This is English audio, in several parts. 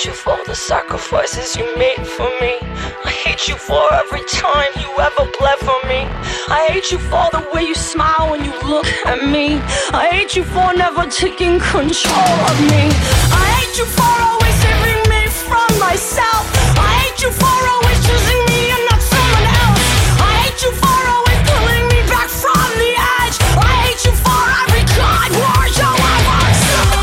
hate you for the sacrifices you made for me. I hate you for every time you ever bled for me. I hate you for the way you smile when you look at me. I hate you for never taking control of me. I hate you for always saving me from myself. I hate you for always choosing me and not someone else. I hate you for always pulling me back from the edge. I hate you for every kind word you ever said.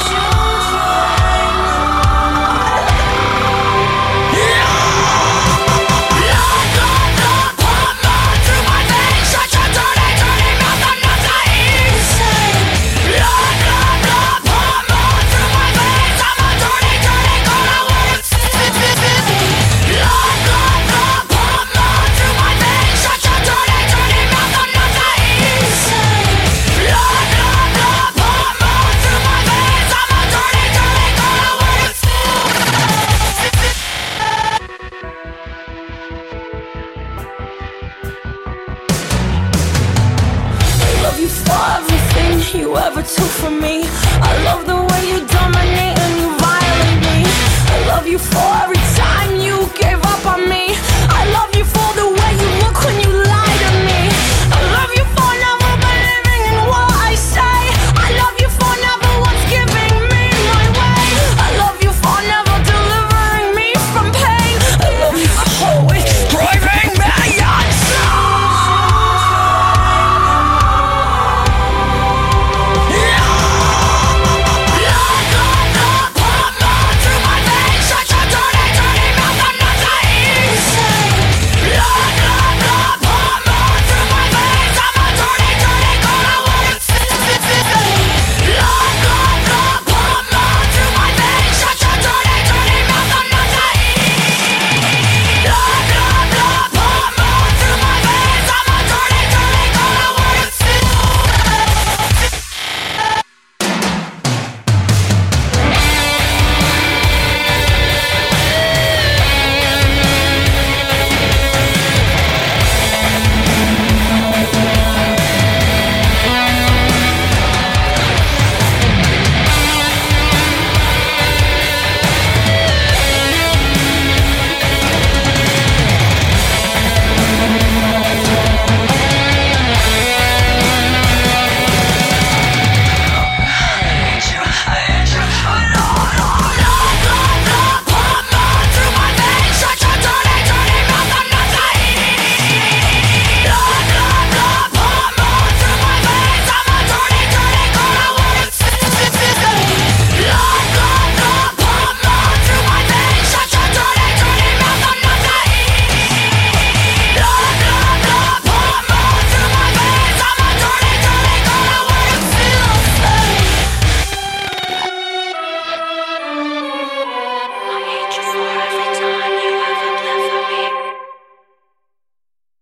I love you for everything you ever took from me. I love the way you dominate and you violate me. I love you for every time you gave up on me. I love you for the way you look when you